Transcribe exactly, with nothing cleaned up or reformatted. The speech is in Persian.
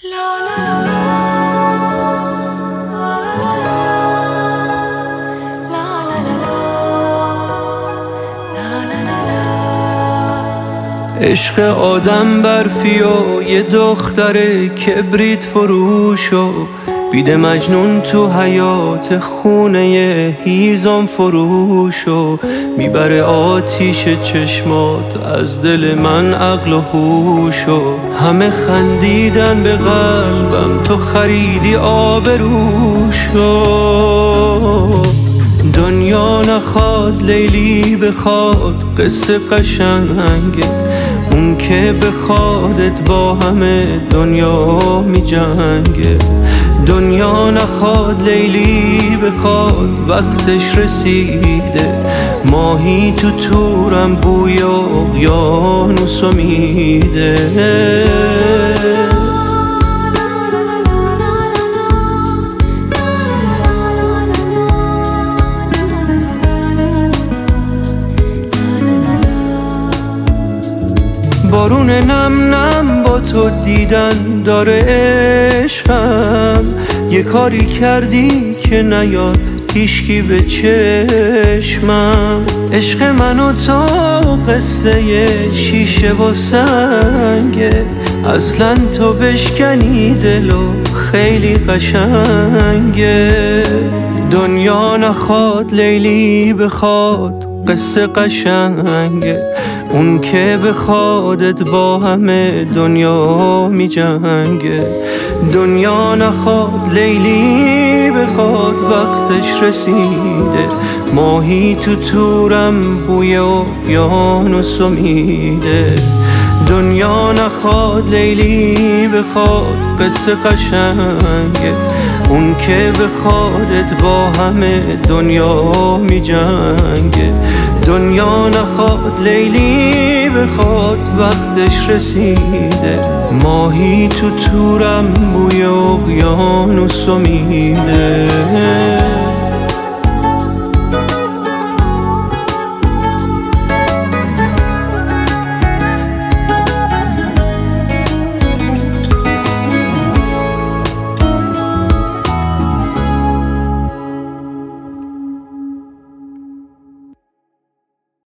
عشق آدم برفی و یه دختر کبریت فروش و بیده مجنون تو حیات خونه هیزم فروش و میبره آتیش چشمات از دل من عقل و هوش و همه خندیدن به قلبم تو خریدی آبروش و دنیا نخواد لیلی بخواد قصه قشنگه، اون که بخوادت با همه دنیا می جنگه. دنیا نخواد لیلی بخواد وقتش رسیده، ماهی تو تورم بوی اقیانوس میده. بارون نم نم با تو دیدن داره عشقم، یه کاری کردی که نیاد هیچکی به چشمم. عشق من و تو قصه شیشه و سنگه، اصلا تو بشکنی دلو خیلی قشنگه. دنیا نخواد لیلی بخواد قصه قشنگه، اون که بخوادت با همه دنیا می جنگه. دنیا نخواد لیلی بخواد وقتش رسیده، ماهی تو تورم بوی اقیانوس میده. دنیا نخواد لیلی بخواد قصه قشنگه، اون که بخوادت با همه دنیا می جنگه. دنیا نخواد لیلی بخواد وقتش رسیده، ماهی تو تورم بوی اقیانوس میده.